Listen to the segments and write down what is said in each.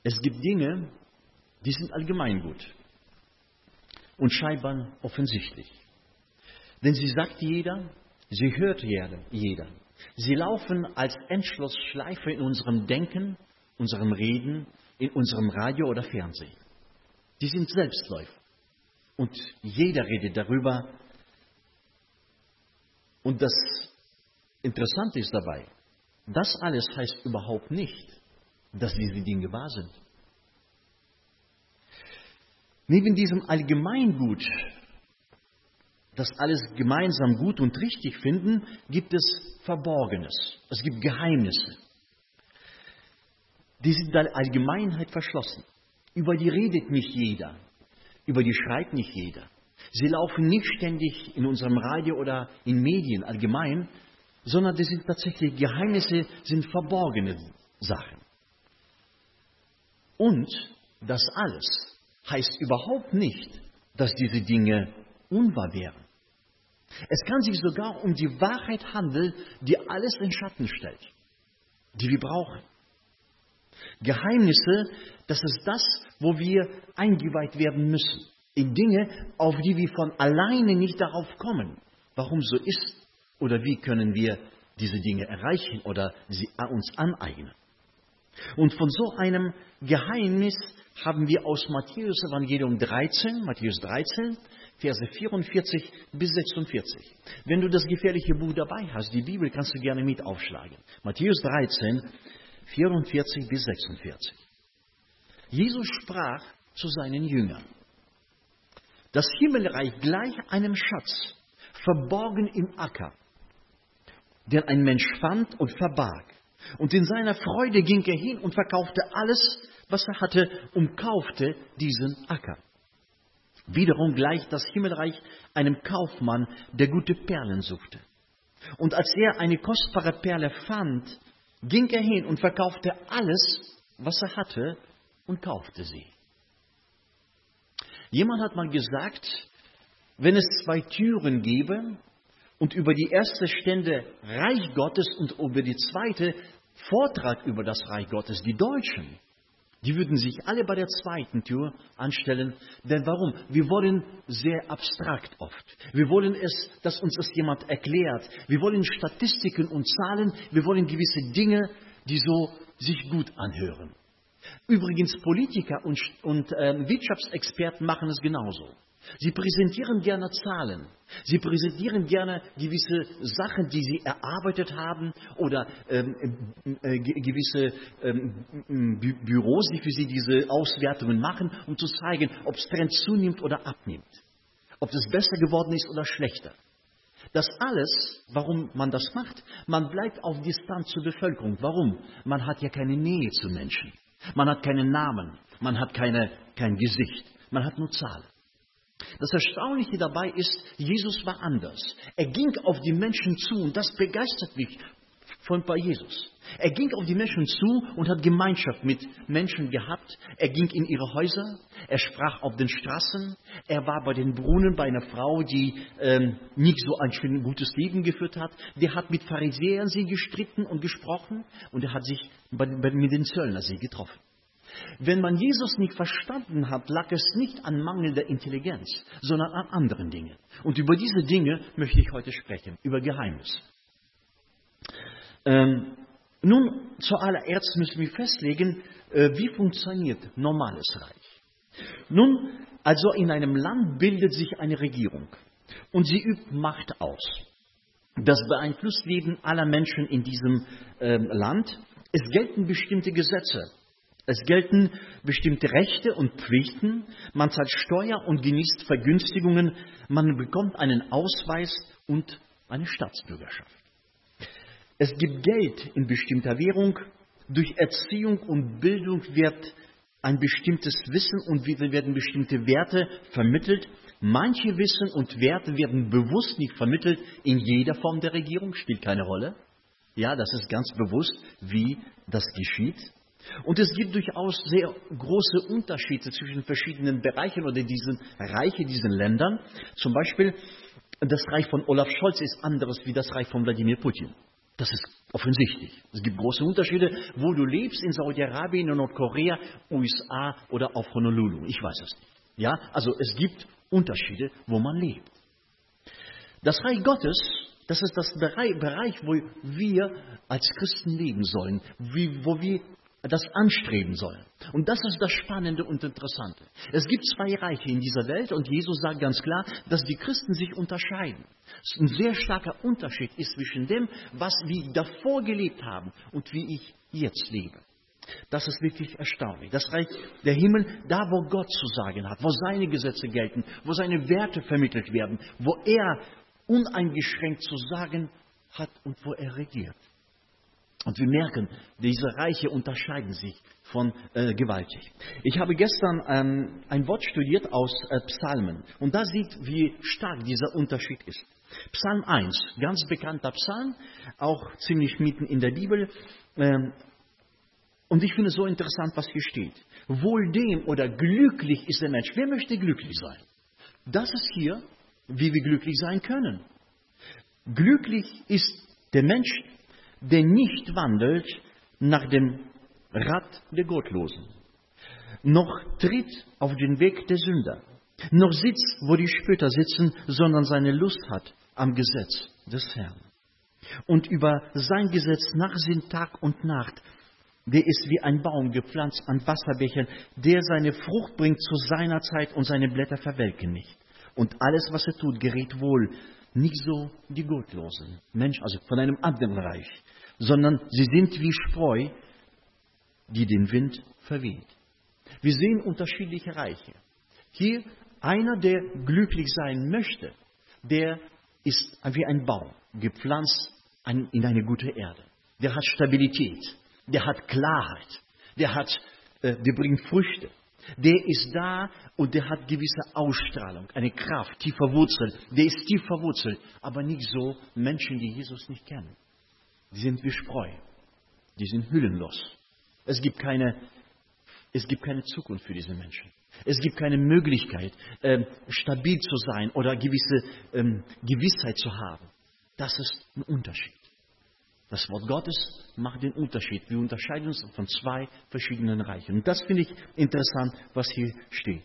Es gibt Dinge, die sind allgemeingut und scheinbar offensichtlich. Denn sie sagt jeder, sie hört jeder. Sie laufen als Endschlussschleife in unserem Denken, unserem Reden, in unserem Radio oder Fernsehen. Die sind Selbstläufer. Und jeder redet darüber. Und das Interessante ist dabei, das alles heißt überhaupt nicht, dass diese Dinge wahr sind. Neben diesem Allgemeingut, das alles gemeinsam gut und richtig finden, gibt es Verborgenes. Es gibt Geheimnisse. Die sind der Allgemeinheit verschlossen. Über die redet nicht jeder. Über die schreibt nicht jeder. Sie laufen nicht ständig in unserem Radio oder in Medien allgemein, sondern das sind tatsächlich Geheimnisse, sind verborgene Sachen. Und das alles heißt überhaupt nicht, dass diese Dinge unwahr wären. Es kann sich sogar um die Wahrheit handeln, die alles in Schatten stellt, die wir brauchen. Geheimnisse, das ist das, wo wir eingeweiht werden müssen. In Dinge, auf die wir von alleine nicht darauf kommen, warum so ist oder wie können wir diese Dinge erreichen oder sie uns aneignen. Und von so einem Geheimnis haben wir aus Matthäus Evangelium 13, Matthäus 13, Verse 44 bis 46. Wenn du das gefährliche Buch dabei hast, die Bibel, kannst du gerne mit aufschlagen. Matthäus 13, 44 bis 46. Jesus sprach zu seinen Jüngern: Das Himmelreich gleich einem Schatz, verborgen im Acker, den ein Mensch fand und verbarg. Und in seiner Freude ging er hin und verkaufte alles, was er hatte, und kaufte diesen Acker. Wiederum gleicht das Himmelreich einem Kaufmann, der gute Perlen suchte. Und als er eine kostbare Perle fand, ging er hin und verkaufte alles, was er hatte, und kaufte sie. Jemand hat mal gesagt, wenn es zwei Türen gäbe und über die erste stände Reich Gottes und über die zweite Vortrag über das Reich Gottes, die Deutschen, die würden sich alle bei der zweiten Tür anstellen. Denn warum? Wir wollen sehr abstrakt oft. Wir wollen dass uns das jemand erklärt. Wir wollen Statistiken und Zahlen. Wir wollen gewisse Dinge, die so sich gut anhören. Übrigens, Politiker und Wirtschaftsexperten machen es genauso. Sie präsentieren gerne Zahlen. Sie präsentieren gerne gewisse Sachen, die sie erarbeitet haben oder gewisse Büros, die für sie diese Auswertungen machen, um zu zeigen, ob das Trend zunimmt oder abnimmt. Ob es besser geworden ist oder schlechter. Das alles, warum man das macht, man bleibt auf Distanz zur Bevölkerung. Warum? Man hat ja keine Nähe zu Menschen. Man hat keinen Namen, man hat kein Gesicht, man hat nur Zahlen. Das Erstaunliche dabei ist, Jesus war anders. Er ging auf die Menschen zu und das begeistert mich bei Jesus. Er ging auf die Menschen zu und hat Gemeinschaft mit Menschen gehabt. Er ging in ihre Häuser, er sprach auf den Straßen, er war bei den Brunnen bei einer Frau, die nicht so ein gutes Leben geführt hat. Der hat mit Pharisäern sie gestritten und gesprochen und er hat sich mit den Zöllnern sie getroffen. Wenn man Jesus nicht verstanden hat, lag es nicht an mangelnder Intelligenz, sondern an anderen Dingen. Und über diese Dinge möchte ich heute sprechen, über Geheimnisse. Nun, zuallererst müssen wir festlegen, wie funktioniert normales Reich. Nun, also in einem Land bildet sich eine Regierung und sie übt Macht aus. Das beeinflusst Leben aller Menschen in diesem Land. Es gelten bestimmte Gesetze. Es gelten bestimmte Rechte und Pflichten, man zahlt Steuer und genießt Vergünstigungen, man bekommt einen Ausweis und eine Staatsbürgerschaft. Es gibt Geld in bestimmter Währung, durch Erziehung und Bildung wird ein bestimmtes Wissen und werden bestimmte Werte vermittelt. Manche Wissen und Werte werden bewusst nicht vermittelt in jeder Form der Regierung, spielt keine Rolle. Ja, das ist ganz bewusst, wie das geschieht. Und es gibt durchaus sehr große Unterschiede zwischen verschiedenen Bereichen oder diesen Reichen, diesen Ländern. Zum Beispiel, das Reich von Olaf Scholz ist anderes wie das Reich von Wladimir Putin. Das ist Offensichtlich. Es gibt große Unterschiede, wo du lebst, in Saudi-Arabien, in Nordkorea, USA oder auf Honolulu. Ich weiß es nicht. Ja, also es gibt Unterschiede, wo man lebt. Das Reich Gottes, das ist das Bereich, wo wir als Christen leben sollen, wo wir das anstreben sollen. Und das ist das Spannende und Interessante. Es gibt zwei Reiche in dieser Welt und Jesus sagt ganz klar, dass die Christen sich unterscheiden. Ein sehr starker Unterschied ist zwischen dem, was wir davor gelebt haben und wie ich jetzt lebe. Das ist wirklich erstaunlich. Das Reich der Himmel, da wo Gott zu sagen hat, wo seine Gesetze gelten, wo seine Werte vermittelt werden, wo er uneingeschränkt zu sagen hat und wo er regiert. Und wir merken, diese Reiche unterscheiden sich von gewaltig. Ich habe gestern ein Wort studiert aus Psalmen. Und da sieht, wie stark dieser Unterschied ist. Psalm 1, ganz bekannter Psalm, auch ziemlich mitten in der Bibel. Und ich finde es so interessant, was hier steht. Wohl dem oder glücklich ist der Mensch. Wer möchte glücklich sein? Das ist hier, wie wir glücklich sein können. Glücklich ist der Mensch, der nicht wandelt nach dem Rat der Gottlosen, noch tritt auf den Weg der Sünder, noch sitzt, wo die Spötter sitzen, sondern seine Lust hat am Gesetz des Herrn. Und über sein Gesetz nachsinnt Tag und Nacht. Der ist wie ein Baum gepflanzt an Wasserbächen, der seine Frucht bringt zu seiner Zeit und seine Blätter verwelken nicht. Und alles, was er tut, gerät wohl. Nicht so die Gottlosen, Menschen, also von einem anderen Reich, sondern sie sind wie Spreu, die den Wind verweht. Wir sehen unterschiedliche Reiche. Hier einer, der glücklich sein möchte, der ist wie ein Baum, gepflanzt in eine gute Erde. Der hat Stabilität, der hat Klarheit, der bringt Früchte. Der ist da und der hat gewisse Ausstrahlung, eine Kraft, tief verwurzelt. Der ist tief verwurzelt, aber nicht so Menschen, die Jesus nicht kennen. Die sind wie Spreu, die sind hüllenlos. Es gibt keine Zukunft für diese Menschen. Es gibt keine Möglichkeit, stabil zu sein oder gewisse Gewissheit zu haben. Das ist ein Unterschied. Das Wort Gottes macht den Unterschied. Wir unterscheiden uns von zwei verschiedenen Reichen. Und das finde ich interessant, was hier steht.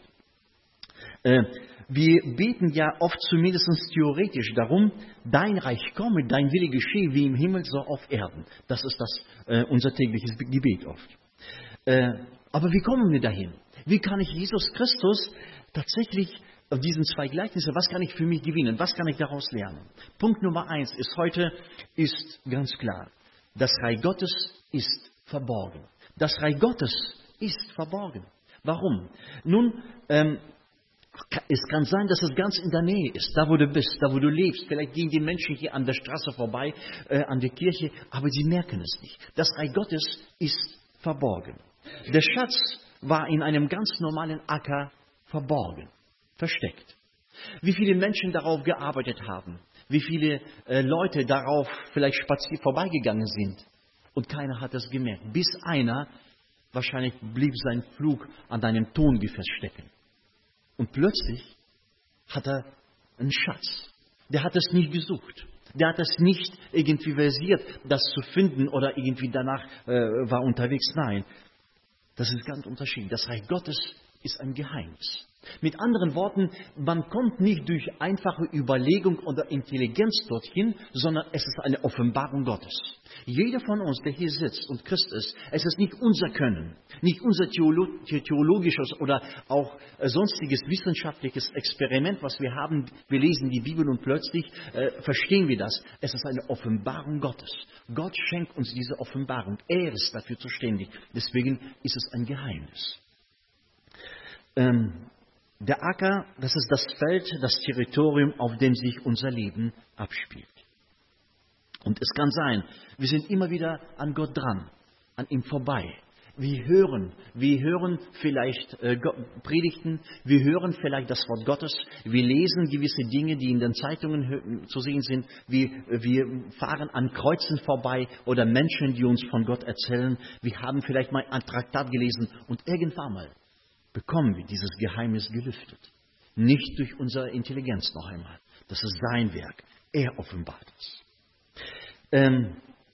Wir beten ja oft zumindest theoretisch darum, dein Reich komme, dein Wille geschehe, wie im Himmel, so auf Erden. Das ist unser tägliches Gebet oft. Aber wie kommen wir dahin? Wie kann ich Jesus Christus tatsächlich auf diesen zwei Gleichnisse, was kann ich für mich gewinnen? Was kann ich daraus lernen? Punkt Nummer 1 ist heute ganz klar. Das Reich Gottes ist verborgen. Das Reich Gottes ist verborgen. Warum? Nun, es kann sein, dass es ganz in der Nähe ist, da wo du bist, da wo du lebst. Vielleicht gehen die Menschen hier an der Straße vorbei, an der Kirche, aber sie merken es nicht. Das Reich Gottes ist verborgen. Der Schatz war in einem ganz normalen Acker verborgen. Versteckt. Wie viele Menschen darauf gearbeitet haben, wie viele Leute darauf vielleicht vorbeigegangen sind und keiner hat es gemerkt. Bis einer, wahrscheinlich blieb sein Flug an einem Tongefäß stecken. Und plötzlich hat er einen Schatz. Der hat es nicht gesucht. Der hat es nicht irgendwie versiert, das zu finden oder irgendwie danach war unterwegs. Nein, das ist ganz unterschiedlich. Das Reich Gottes ist ein Geheimnis. Mit anderen Worten, man kommt nicht durch einfache Überlegung oder Intelligenz dorthin, sondern es ist eine Offenbarung Gottes. Jeder von uns, der hier sitzt und Christ ist, es ist nicht unser Können, nicht unser theologisches oder auch sonstiges wissenschaftliches Experiment, was wir haben. Wir lesen die Bibel und plötzlich verstehen wir das. Es ist eine Offenbarung Gottes. Gott schenkt uns diese Offenbarung. Er ist dafür zuständig. Deswegen ist es ein Geheimnis. Der Acker, das ist das Feld, das Territorium, auf dem sich unser Leben abspielt. Und es kann sein, wir sind immer wieder an Gott dran, an ihm vorbei. Wir hören vielleicht Predigten, wir hören vielleicht das Wort Gottes, wir lesen gewisse Dinge, die in den Zeitungen zu sehen sind, wir fahren an Kreuzen vorbei oder Menschen, die uns von Gott erzählen. Wir haben vielleicht mal ein Traktat gelesen und irgendwann mal bekommen wir dieses Geheimnis gelüftet. Nicht durch unsere Intelligenz noch einmal. Das ist sein Werk. Er offenbart es.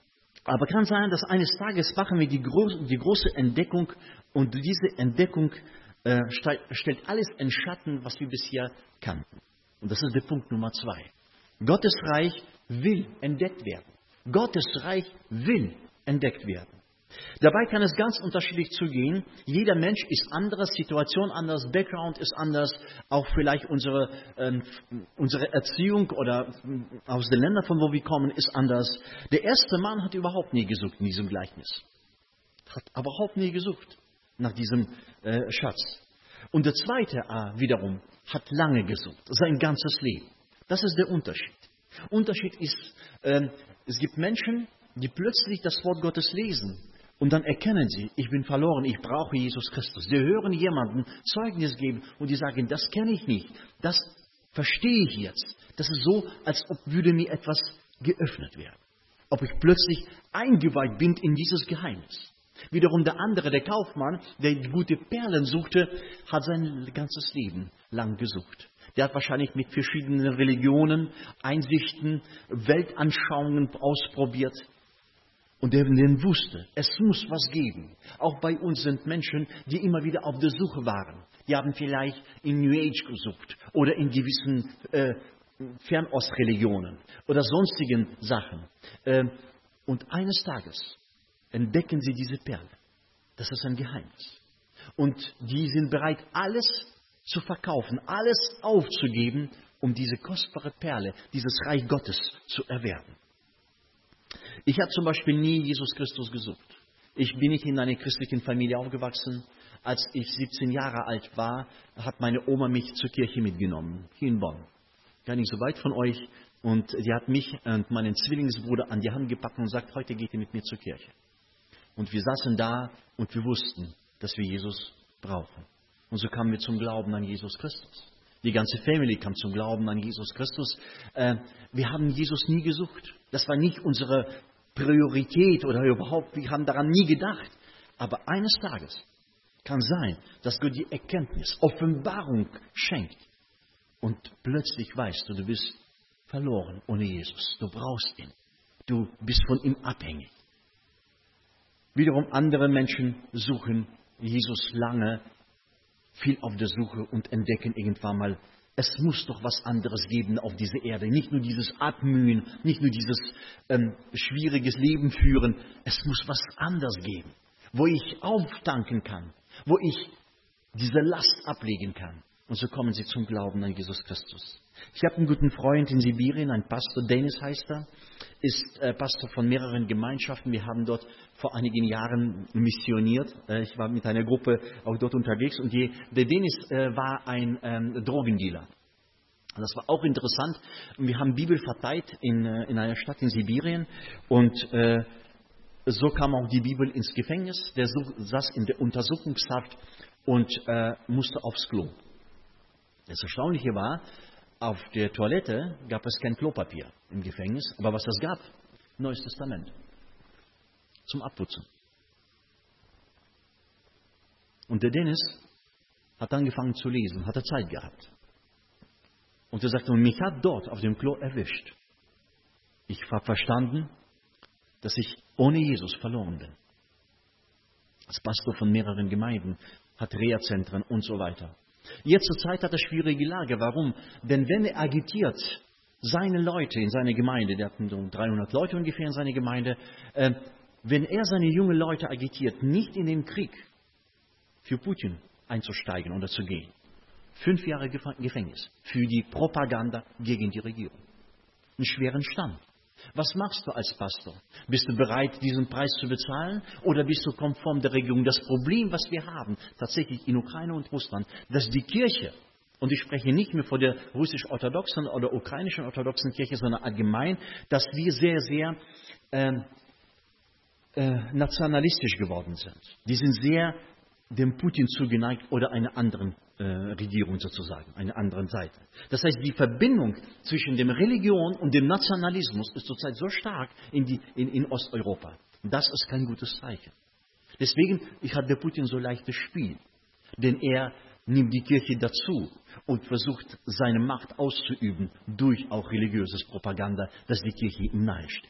Aber kann sein, dass eines Tages machen wir die große Entdeckung und diese Entdeckung stellt alles in Schatten, was wir bisher kannten. Und das ist der Punkt Nummer 2. Gottes Reich will entdeckt werden. Gottes Reich will entdeckt werden. Dabei kann es ganz unterschiedlich zugehen. Jeder Mensch ist anders, Situation anders, Background ist anders, auch vielleicht unsere Erziehung oder aus den Ländern, von wo wir kommen, ist anders. Der erste Mann hat überhaupt nie gesucht in diesem Gleichnis. Hat überhaupt nie gesucht nach diesem Schatz. Und der zweite wiederum hat lange gesucht, sein ganzes Leben. Das ist der Unterschied. Unterschied ist, es gibt Menschen, die plötzlich das Wort Gottes lesen und dann erkennen sie, ich bin verloren, ich brauche Jesus Christus. Sie hören jemanden Zeugnis geben und die sagen, das kenne ich nicht, das verstehe ich jetzt. Das ist so, als ob würde mir etwas geöffnet werden. Ob ich plötzlich eingeweiht bin in dieses Geheimnis. Wiederum der andere, der Kaufmann, der gute Perlen suchte, hat sein ganzes Leben lang gesucht. Der hat wahrscheinlich mit verschiedenen Religionen, Einsichten, Weltanschauungen ausprobiert. Und der wusste, es muss was geben. Auch bei uns sind Menschen, die immer wieder auf der Suche waren. Die haben vielleicht in New Age gesucht oder in gewissen Fernostreligionen oder sonstigen Sachen. Und eines Tages entdecken sie diese Perle. Das ist ein Geheimnis. Und die sind bereit, alles zu verkaufen, alles aufzugeben, um diese kostbare Perle, dieses Reich Gottes zu erwerben. Ich habe zum Beispiel nie Jesus Christus gesucht. Ich bin nicht in einer christlichen Familie aufgewachsen. Als ich 17 Jahre alt war, hat meine Oma mich zur Kirche mitgenommen, hier in Bonn. Gar nicht so weit von euch. Und sie hat mich und meinen Zwillingsbruder an die Hand gepackt und sagt, heute geht ihr mit mir zur Kirche. Und wir saßen da und wir wussten, dass wir Jesus brauchen. Und so kamen wir zum Glauben an Jesus Christus. Die ganze Family kam zum Glauben an Jesus Christus. Wir haben Jesus nie gesucht. Das war nicht unsere Priorität oder überhaupt, wir haben daran nie gedacht. Aber eines Tages kann sein, dass Gott die Erkenntnis, Offenbarung schenkt. Und plötzlich weißt du, du bist verloren ohne Jesus. Du brauchst ihn. Du bist von ihm abhängig. Wiederum andere Menschen suchen Jesus lange, viel auf der Suche und entdecken irgendwann mal, es muss doch was anderes geben auf dieser Erde. Nicht nur dieses Abmühen, nicht nur dieses schwieriges Leben führen. Es muss was anderes geben, wo ich auftanken kann, wo ich diese Last ablegen kann. Und so kommen sie zum Glauben an Jesus Christus. Ich habe einen guten Freund in Sibirien, ein Pastor, Dennis heißt er, ist Pastor von mehreren Gemeinschaften. Wir haben dort vor einigen Jahren missioniert. Ich war mit einer Gruppe auch dort unterwegs und der Dennis war ein Drogendealer. Das war auch interessant. Wir haben Bibel verteilt in einer Stadt in Sibirien und so kam auch die Bibel ins Gefängnis. Der saß in der Untersuchungshaft und musste aufs Klo. Das Erstaunliche war, auf der Toilette gab es kein Klopapier im Gefängnis, aber was es gab, Neues Testament zum Abputzen. Und der Dennis hat angefangen zu lesen, hatte Zeit gehabt. Und er sagte, mich hat dort auf dem Klo erwischt. Ich habe verstanden, dass ich ohne Jesus verloren bin. Als Pastor von mehreren Gemeinden, hat Reha-Zentren und so weiter. Jetzt zur Zeit hat er schwierige Lage. Warum? Denn wenn er agitiert, seine Leute in seiner Gemeinde, der hat so 300 Leute ungefähr in seiner Gemeinde, wenn er seine jungen Leute agitiert, nicht in den Krieg für Putin einzusteigen oder zu gehen, 5 Jahre Gefängnis für die Propaganda gegen die Regierung. Einen schweren Stand. Was machst du als Pastor? Bist du bereit, diesen Preis zu bezahlen? Oder bist du konform der Regierung? Das Problem, was wir haben, tatsächlich in Ukraine und Russland, dass die Kirche, und ich spreche nicht mehr von der russisch-orthodoxen oder ukrainischen orthodoxen Kirche, sondern allgemein, dass wir sehr, sehr nationalistisch geworden sind. Die sind sehr dem Putin zugeneigt oder einer anderen Regierung sozusagen, einer anderen Seite. Das heißt, die Verbindung zwischen der Religion und dem Nationalismus ist zurzeit so stark in Osteuropa. Das ist kein gutes Zeichen. Deswegen hat der Putin so leichtes Spiel, denn er nimmt die Kirche dazu und versucht, seine Macht auszuüben durch auch religiöses Propaganda, dass die Kirche ihm nahesteht.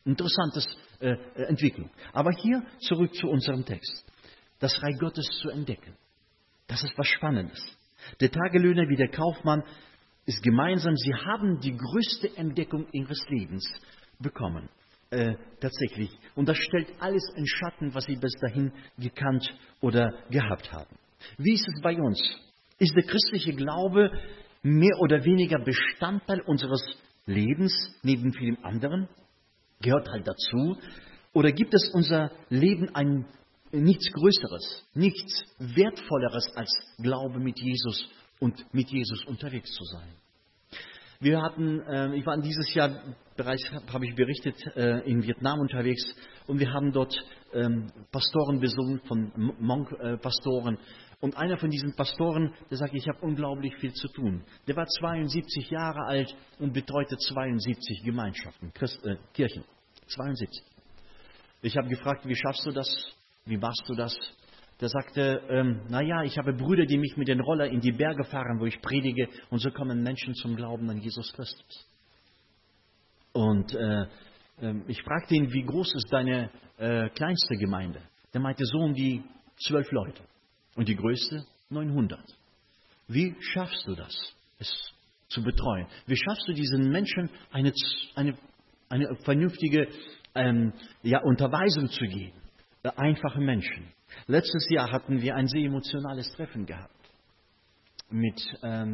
Interessantes Entwicklung. Aber hier zurück zu unserem Text. Das Reich Gottes zu entdecken. Das ist was Spannendes. Der Tagelöhner wie der Kaufmann ist gemeinsam, sie haben die größte Entdeckung ihres Lebens bekommen. Tatsächlich. Und das stellt alles in Schatten, was sie bis dahin gekannt oder gehabt haben. Wie ist es bei uns? Ist der christliche Glaube mehr oder weniger Bestandteil unseres Lebens neben vielem anderen? Gehört halt dazu? Oder gibt es unser Leben nichts Größeres, nichts Wertvolleres als Glaube mit Jesus und mit Jesus unterwegs zu sein? Ich war dieses Jahr bereits, habe ich berichtet, in Vietnam unterwegs und wir haben dort Pastoren besungen, von Monk-Pastoren. Und einer von diesen Pastoren, der sagte, ich habe unglaublich viel zu tun. Der war 72 Jahre alt und betreute 72 Gemeinschaften, Kirchen. 72. Ich habe gefragt, wie schaffst du das? Wie machst du das? Der sagte, ich habe Brüder, die mich mit den Roller in die Berge fahren, wo ich predige. Und so kommen Menschen zum Glauben an Jesus Christus. Und ich fragte ihn, wie groß ist deine kleinste Gemeinde? Der meinte, so um die 12 Leute. Und die größte 900. Wie schaffst du das, es zu betreuen? Wie schaffst du diesen Menschen eine vernünftige Unterweisung zu geben? Einfache Menschen. Letztes Jahr hatten wir ein sehr emotionales Treffen gehabt mit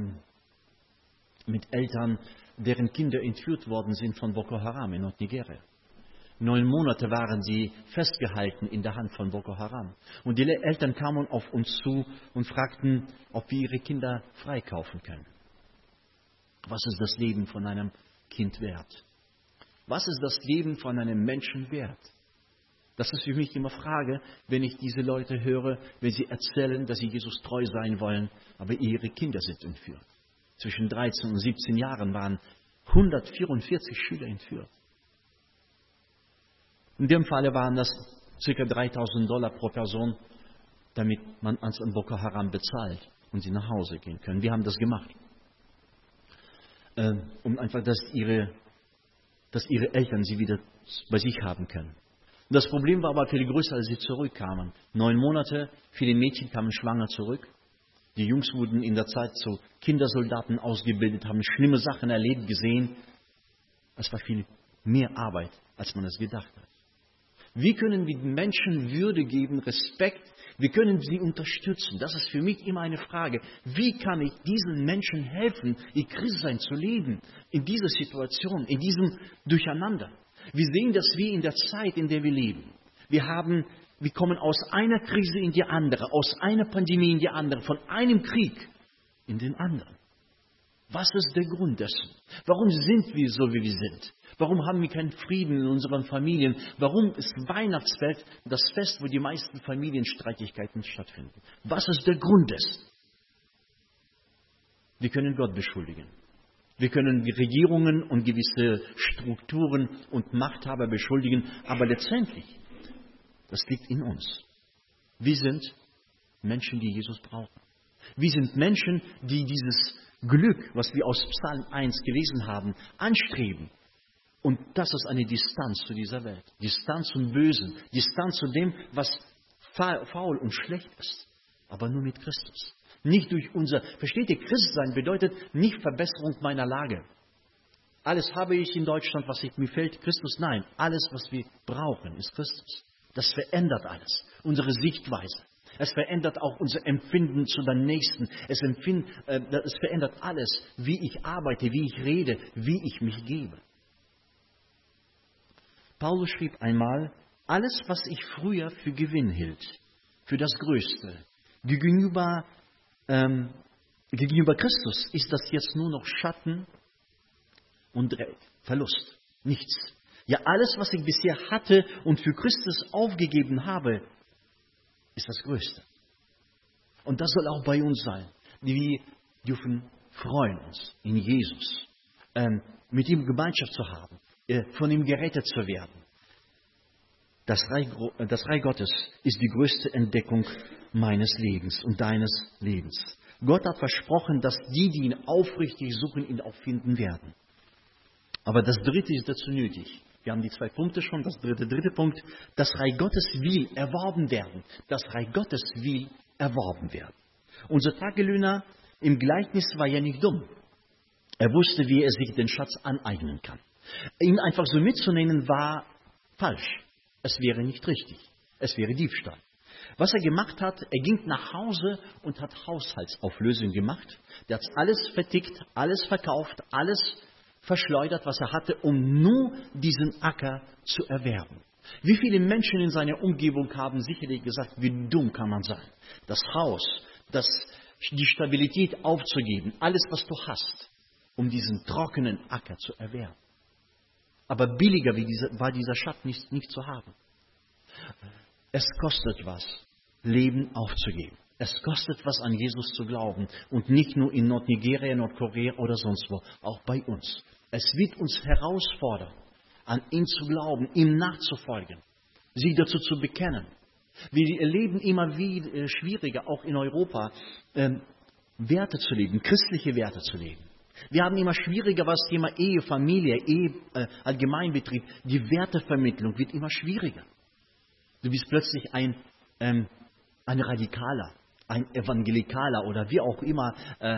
Eltern, deren Kinder entführt worden sind von Boko Haram in Nordnigeria. 9 Monate waren sie festgehalten in der Hand von Boko Haram. Und die Eltern kamen auf uns zu und fragten, ob wir ihre Kinder freikaufen können. Was ist das Leben von einem Kind wert? Was ist das Leben von einem Menschen wert? Das ist für mich immer Frage, wenn ich diese Leute höre, wenn sie erzählen, dass sie Jesus treu sein wollen, aber ihre Kinder sind entführt. Zwischen 13 und 17 Jahren waren 144 Schüler entführt. In dem Falle waren das ca. $3.000 pro Person, damit man an Boko Haram bezahlt und sie nach Hause gehen können. Wir haben das gemacht, um einfach, dass ihre Eltern sie wieder bei sich haben können. Und das Problem war aber viel größer, als sie zurückkamen. 9 Monate, viele Mädchen kamen schwanger zurück. Die Jungs wurden in der Zeit zu Kindersoldaten ausgebildet, haben schlimme Sachen erlebt, gesehen. Es war viel mehr Arbeit, als man es gedacht hat. Wie können wir den Menschen Würde geben, Respekt? Wie können sie unterstützen? Das ist für mich immer eine Frage. Wie kann ich diesen Menschen helfen, ihr Christsein zu leben, in dieser Situation, in diesem Durcheinander? Wir sehen das wie in der Zeit, in der wir leben. Wir kommen aus einer Krise in die andere, aus einer Pandemie in die andere, von einem Krieg in den anderen. Was ist der Grund dessen? Warum sind wir so, wie wir sind? Warum haben wir keinen Frieden in unseren Familien? Warum ist Weihnachtsfest das Fest, wo die meisten Familienstreitigkeiten stattfinden? Was ist der Grund dessen? Wir können Gott beschuldigen. Wir können die Regierungen und gewisse Strukturen und Machthaber beschuldigen, aber letztendlich, das liegt in uns. Wir sind Menschen, die Jesus brauchen. Wir sind Menschen, die dieses Glück, was wir aus Psalm 1 gelesen haben, anstreben. Und das ist eine Distanz zu dieser Welt. Distanz zum Bösen. Distanz zu dem, was faul und schlecht ist. Aber nur mit Christus. Nicht durch versteht ihr, Christsein bedeutet nicht Verbesserung meiner Lage. Alles habe ich in Deutschland, was mir fehlt. Christus, nein. Alles, was wir brauchen, ist Christus. Das verändert alles. Unsere Sichtweise. Es verändert auch unser Empfinden zu den Nächsten. Es verändert alles, wie ich arbeite, wie ich rede, wie ich mich gebe. Paulus schrieb einmal, alles, was ich früher für Gewinn hielt, für das Größte, gegenüber Christus ist das jetzt nur noch Schatten und Verlust. Nichts. Ja, alles, was ich bisher hatte und für Christus aufgegeben habe, ist das Größte. Und das soll auch bei uns sein. Wir dürfen freuen uns in Jesus, mit ihm Gemeinschaft zu haben, von ihm gerettet zu werden. Das Reich Gottes ist die größte Entdeckung meines Lebens und deines Lebens. Gott hat versprochen, dass die ihn aufrichtig suchen, ihn auch finden werden. Aber das Dritte ist dazu nötig. Wir haben die 2 Punkte schon. Das dritte Punkt. Das Reich Gottes will erworben werden. Das Reich Gottes will erworben werden. Unser Tagelöhner im Gleichnis war ja nicht dumm. Er wusste, wie er sich den Schatz aneignen kann. Ihn einfach so mitzunehmen war falsch. Es wäre nicht richtig. Es wäre Diebstahl. Was er gemacht hat, er ging nach Hause und hat Haushaltsauflösung gemacht. Der hat alles vertickt, alles verkauft, alles verschleudert, was er hatte, um nur diesen Acker zu erwerben. Wie viele Menschen in seiner Umgebung haben sicherlich gesagt, wie dumm kann man sein, das Haus, die Stabilität aufzugeben, alles, was du hast, um diesen trockenen Acker zu erwerben. Aber billiger war dieser Schatz nicht zu haben. Es kostet was, Leben aufzugeben. Es kostet was, an Jesus zu glauben. Und nicht nur in Nordnigeria, Nordkorea oder sonst wo, auch bei uns. Es wird uns herausfordern, an ihn zu glauben, ihm nachzufolgen, sich dazu zu bekennen. Wir erleben immer wieder schwieriger, auch in Europa, Werte zu leben, christliche Werte zu leben. Wir haben immer schwieriger, was das Thema Ehe, Familie, Allgemeinbetrieb, die Wertevermittlung wird immer schwieriger. Du bist plötzlich ein Radikaler, ein Evangelikaler oder wie auch immer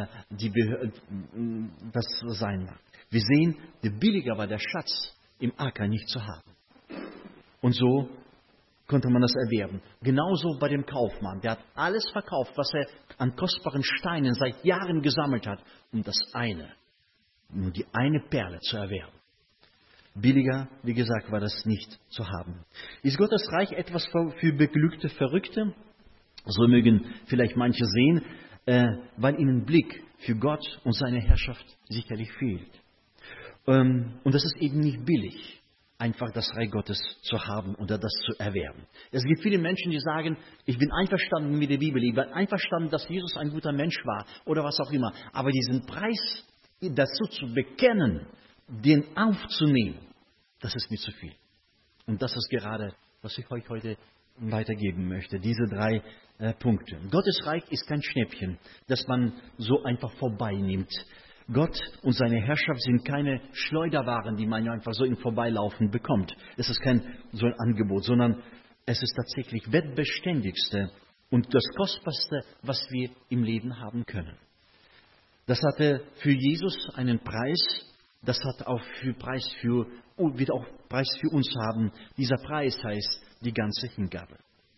das sein mag. Wir sehen, der billiger war der Schatz im Acker nicht zu haben. Und so konnte man das erwerben. Genauso bei dem Kaufmann. Der hat alles verkauft, was er an kostbaren Steinen seit Jahren gesammelt hat, um nur die eine Perle zu erwerben. Billiger, wie gesagt, war das nicht zu haben. Ist Gottes Reich etwas für beglückte Verrückte? So mögen vielleicht manche sehen, weil ihnen Blick für Gott und seine Herrschaft sicherlich fehlt. Und das ist eben nicht billig, einfach das Reich Gottes zu haben oder das zu erwerben. Es gibt viele Menschen, die sagen, ich bin einverstanden mit der Bibel, ich bin einverstanden, dass Jesus ein guter Mensch war oder was auch immer. Aber diesen Preis dazu zu bekennen, den aufzunehmen, das ist mir zu viel. Und das ist gerade, was ich euch heute weitergeben möchte. Diese 3 Punkte. Gottes Reich ist kein Schnäppchen, das man so einfach vorbeinimmt. Gott und seine Herrschaft sind keine Schleuderwaren, die man einfach so im Vorbeilaufen bekommt. Es ist kein so ein Angebot, sondern es ist tatsächlich wertbeständigste und das Kostbarste, was wir im Leben haben können. Das hatte für Jesus einen Preis, das hat auch wird auch Preis für uns haben. Dieser Preis heißt die ganze Hingabe.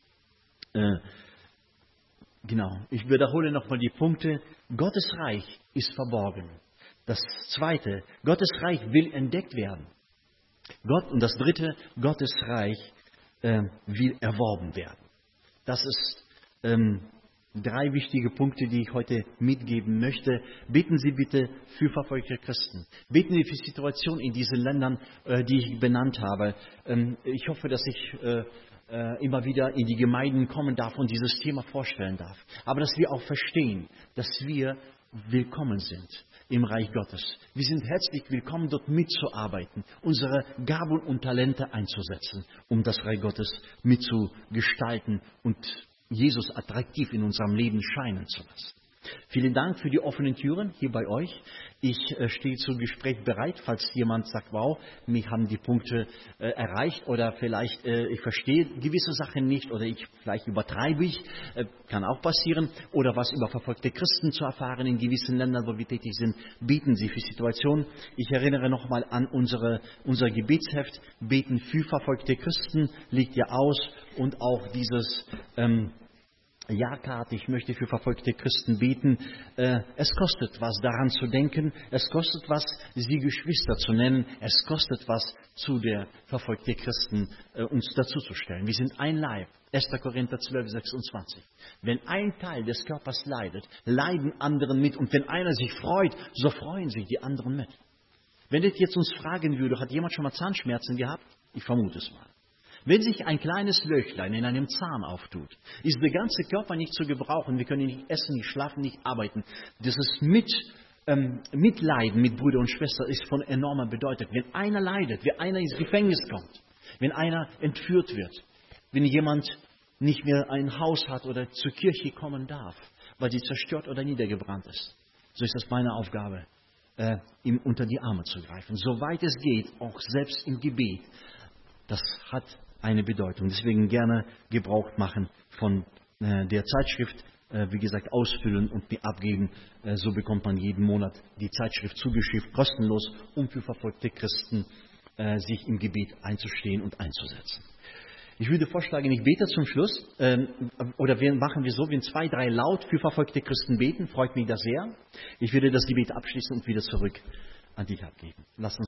Genau, ich wiederhole nochmal die Punkte. Gottes Reich ist verborgen. Das Zweite, Gottes Reich will entdeckt werden. Und das Dritte, Gottes Reich will erworben werden. Das ist 3 wichtige Punkte, die ich heute mitgeben möchte. Beten Sie bitte für verfolgte Christen. Beten Sie für die Situation in diesen Ländern, die ich benannt habe. Ich hoffe, dass ich immer wieder in die Gemeinden kommen darf und dieses Thema vorstellen darf. Aber dass wir auch verstehen, dass wir willkommen sind im Reich Gottes. Wir sind herzlich willkommen, dort mitzuarbeiten, unsere Gaben und Talente einzusetzen, um das Reich Gottes mitzugestalten und Jesus attraktiv in unserem Leben scheinen zu lassen. Vielen Dank für die offenen Türen hier bei euch. Ich stehe zum Gespräch bereit, falls jemand sagt, wow, mich haben die Punkte erreicht oder vielleicht ich verstehe gewisse Sachen nicht oder vielleicht übertreibe ich, kann auch passieren, oder was über verfolgte Christen zu erfahren in gewissen Ländern, wo wir tätig sind, beten Sie für Situationen. Ich erinnere nochmal an unser Gebetsheft, Beten für verfolgte Christen, liegt ja aus, und auch dieses Ja-Karte, ich möchte für verfolgte Christen beten. Es kostet was, daran zu denken. Es kostet was, sie Geschwister zu nennen. Es kostet was, zu der verfolgten Christen uns dazuzustellen. Wir sind ein Leib. 1. Korinther 12, 26. Wenn ein Teil des Körpers leidet, leiden anderen mit. Und wenn einer sich freut, so freuen sich die anderen mit. Wenn ich jetzt uns fragen würde, hat jemand schon mal Zahnschmerzen gehabt? Ich vermute es mal. Wenn sich ein kleines Löchlein in einem Zahn auftut, ist der ganze Körper nicht zu gebrauchen. Wir können nicht essen, nicht schlafen, nicht arbeiten. Das ist Mitleiden mit Brüder und Schwester ist von enormer Bedeutung. Wenn einer leidet, wenn einer ins Gefängnis kommt, wenn einer entführt wird, wenn jemand nicht mehr ein Haus hat oder zur Kirche kommen darf, weil sie zerstört oder niedergebrannt ist, so ist das meine Aufgabe, ihm unter die Arme zu greifen. Soweit es geht, auch selbst im Gebet. Das hat eine Bedeutung. Deswegen gerne Gebrauch machen von der Zeitschrift. Wie gesagt, ausfüllen und abgeben. So bekommt man jeden Monat die Zeitschrift zugeschickt, kostenlos, um für verfolgte Christen sich im Gebet einzustehen und einzusetzen. Ich würde vorschlagen, ich bete zum Schluss, oder machen wir so, wenn 2, 3 laut für verfolgte Christen beten, freut mich das sehr. Ich würde das Gebet abschließen und wieder zurück an dich abgeben. Lass uns